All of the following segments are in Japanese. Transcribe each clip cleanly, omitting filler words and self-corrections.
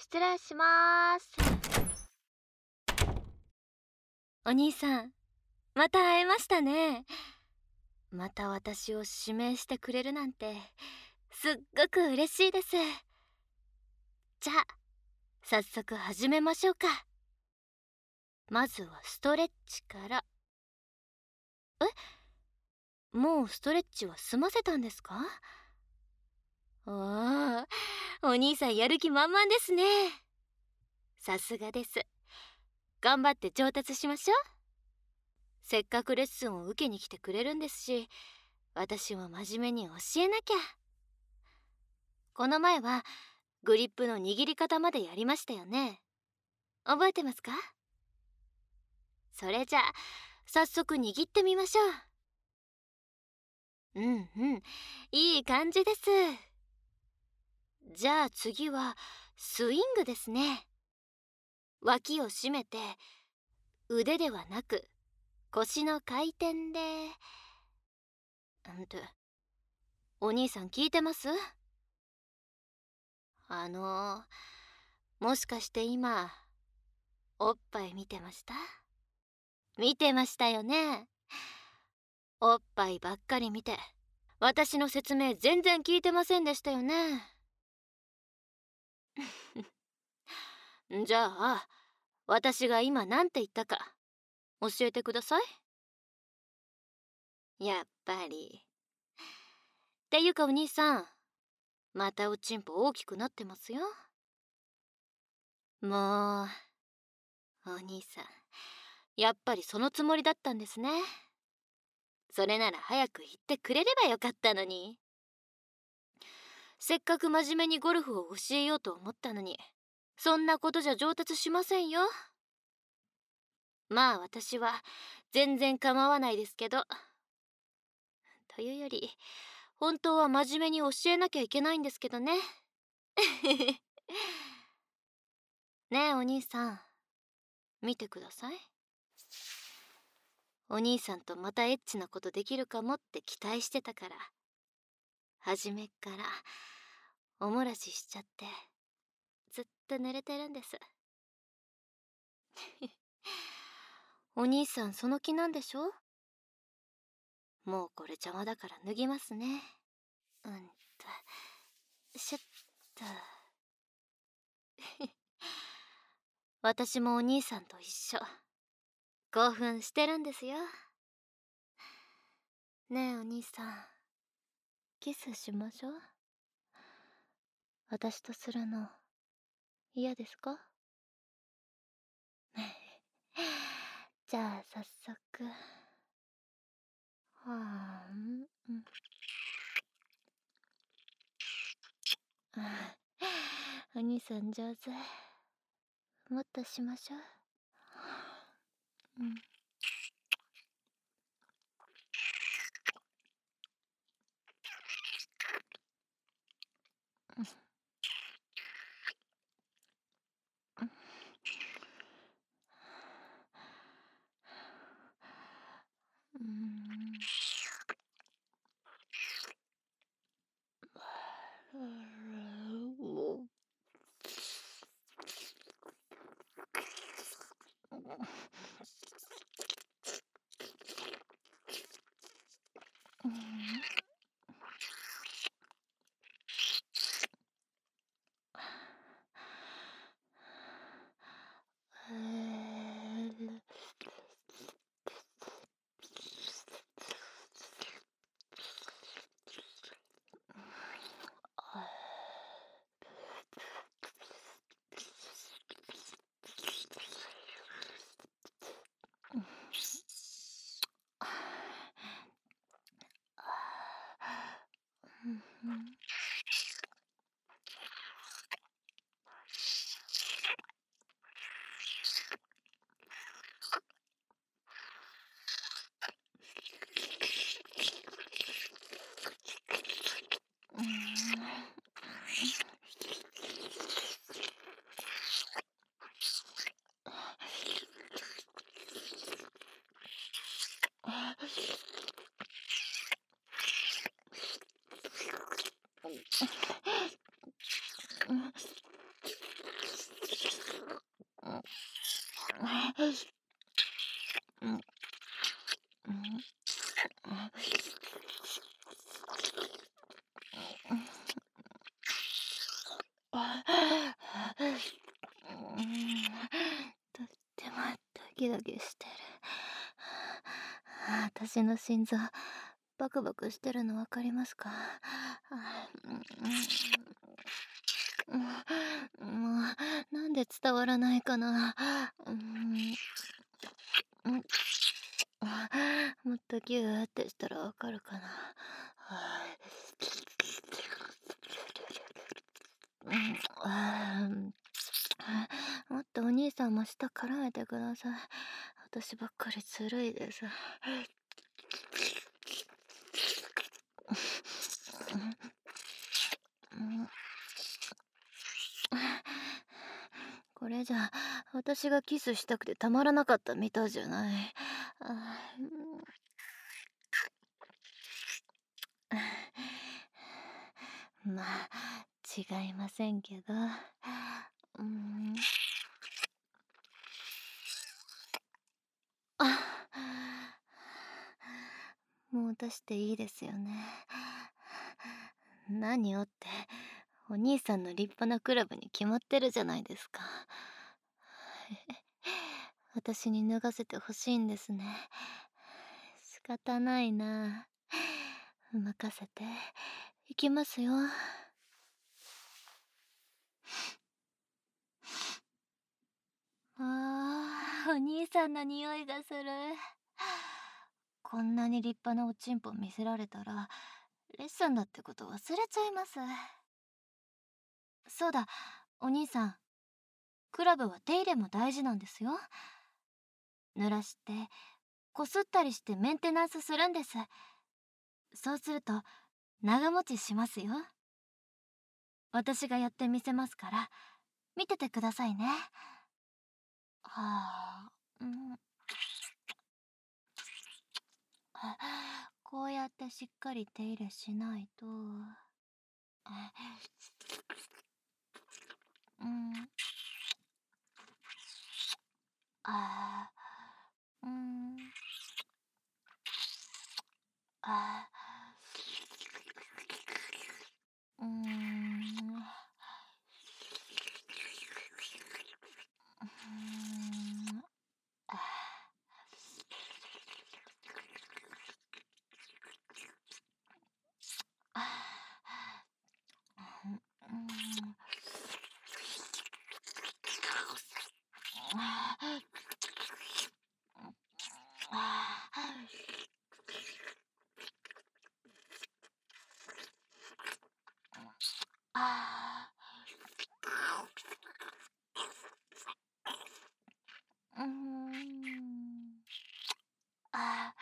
失礼します。 お兄さん、また会えましたね。また私を指名してくれるなんてすっごく嬉しいです。じゃあ早速始めましょうか。まずはストレッチから。もうストレッチは済ませたんですか？おー、お兄さんやる気満々ですね。さすがです。頑張って上達しましょう。せっかくレッスンを受けに来てくれるんですし、私も真面目に教えなきゃ。この前はグリップの握り方までやりましたよね。覚えてますか？それじゃあ早速握ってみましょう。うんうん、いい感じです。じゃあ次はスイングですね。脇を締めて腕ではなく腰の回転で。お兄さん聞いてます？もしかして今おっぱい見てました？見てましたよね。おっぱいばっかり見て私の説明全然聞いてませんでしたよね。じゃあ私が今何て言ったか教えてください。やっぱり。っていうかお兄さん、またおちんぽ大きくなってますよ。もうお兄さん、やっぱりそのつもりだったんですね。それなら早く言ってくれればよかったのに。せっかく真面目にゴルフを教えようと思ったのに、そんなことじゃ上達しませんよ。まあ私は全然構わないですけど。というより本当は真面目に教えなきゃいけないんですけどね。ねえお兄さん、見てください。お兄さんとまたエッチなことできるかもって期待してたから、初めっからおもらししちゃってずっと濡れてるんです。お兄さんその気なんでしょ？もうこれ邪魔だから脱ぎますね。シュッと。私もお兄さんと一緒。興奮してるんですよ。ねえお兄さん、キスしましょう。私とするの嫌ですか？じゃあ早速。はあん、お兄さん上手。もっとしましょう。 うん、うん、とってもドキドキしてる。私の心臓バクバクしてるの分かりますか？もうなんで伝わらないかな。もっとギューってしたらわかるかな。もっとお兄さんも舌絡めてください。私ばっかりずるいです。これじゃ私がキスしたくてたまらなかったみたいじゃない。まあ違いませんけど。もう出していいですよね。何をって、お兄さんの立派なクラブに決まってるじゃないですか。私に脱がせてほしいんですね。仕方ないな。任せて。行きますよ。お兄さんの匂いがする。こんなに立派なおちんぽ見せられたら、レッスンだってこと忘れちゃいます。そうだ、お兄さん。クラブは手入れも大事なんですよ。濡らして、こすったりしてメンテナンスするんです。そうすると、長持ちしますよ。私がやってみせますから、見ててくださいね。はあ、こうやってしっかり手入れしないと。あー、あー、ああー、あ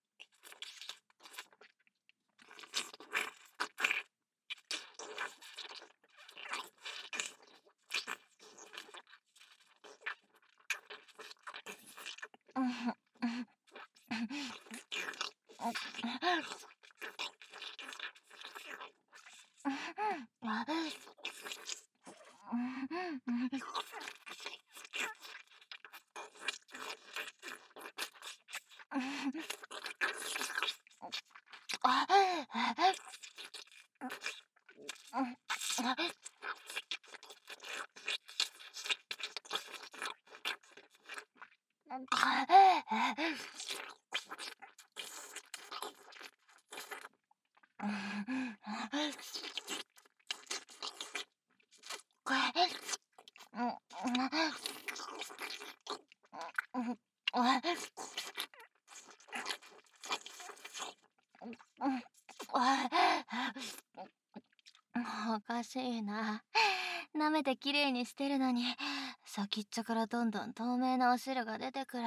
おかしいな。舐めてきれいにしてるのに、先っちょからどんどん透明なお汁が出てくる。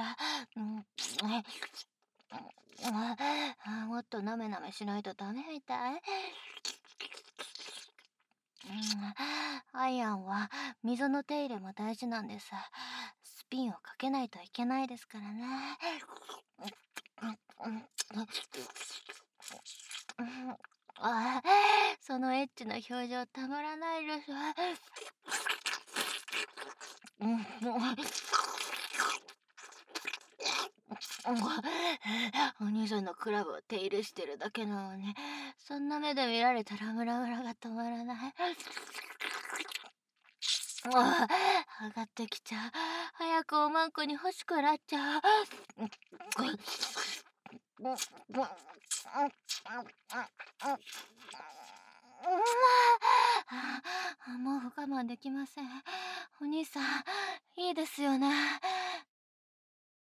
もっとなめなめしないとダメみたい。アイアンは溝の手入れも大事なんです。スピンをかけないといけないですからね。そのエッチな表情たまらないです。 お兄さんのクラブを手入れしてるだけなのに、そんな目で見られたらムラムラが止まらない。上がってきちゃう。早くおまんこに欲しくなっちゃう。もう我慢できません。お兄さん、いいですよね。